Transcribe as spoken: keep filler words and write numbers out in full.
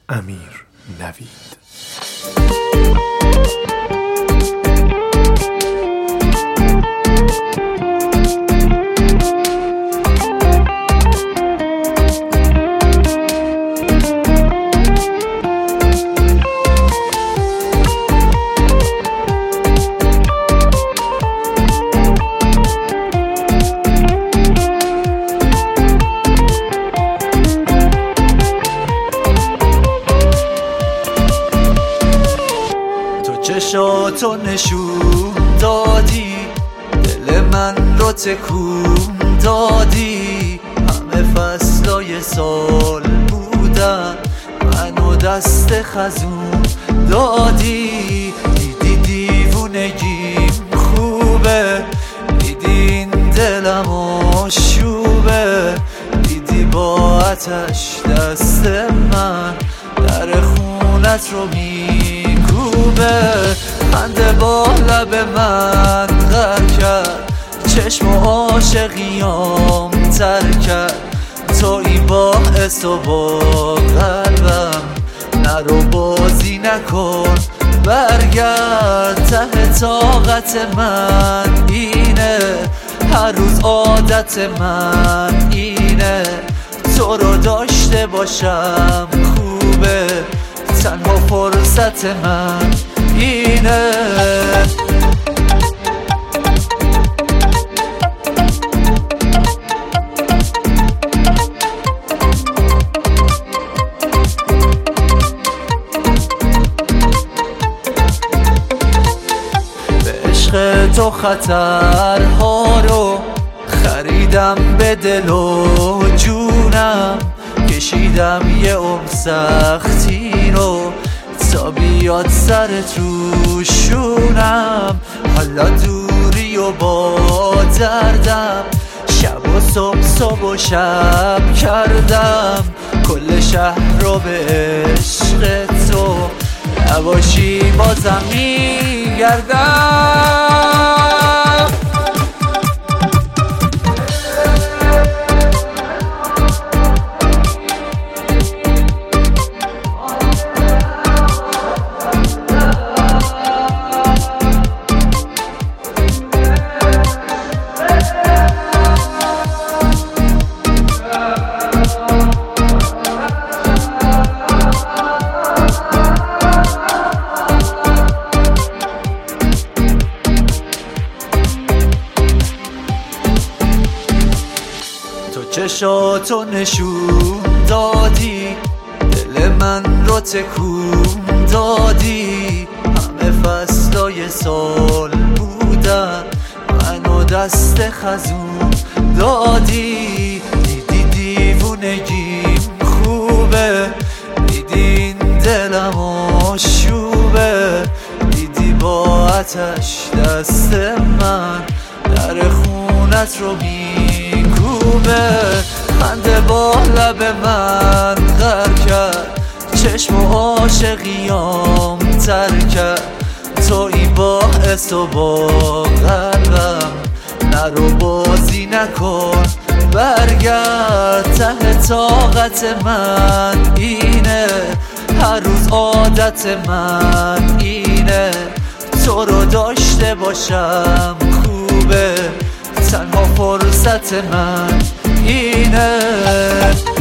امیر نوید. چشاتو نشون دادی، دل من رو تکون دادی. همه فصلای سال بودن، منو دست خزون دادی. دیدی دیوونگیم خوبه، دیدی این دلم آشوبه. دیدی با آتش دست من در خونت رو میکوبه. خنده با لب من غر کرد، چشم و عاشقیام تر کرد. تویی باعث و با قلبم، نرو بازی نکن برگرد. ته طاقت من اینه، هر روز عادت من اینه. تو رو داشته باشم خوبه، تنها فرصت من اینه. به عشق تو خطرها رو خریدم به دل و جونم. کشیدم یه عمر سختی رو تا بیاد سرت رو شونم. حالا دوری و با دردم، شب و صبح صبح و شب کردم. کل شهر رو به عشق تو، نباشی بازم میگردم. چشاتو نشون دادی، دل من رو تکون دادی. همه فصلای سال بودن، منو دست خزون دادی. دیدی دیوونگیم خوبه، دیدی این دلم آشوبه. دیدی با آتش دست من در خونت رو میکوبه. خنده با لب من غر کرد، چشم و عاشقیام تر کرد. تویی باعث و با قلبم، نرو بازی نکن برگرد. ته طاقت من اینه، هر روز عادت من اینه. تو رو داشته باشم خوبه، تنها فرصت من اینه.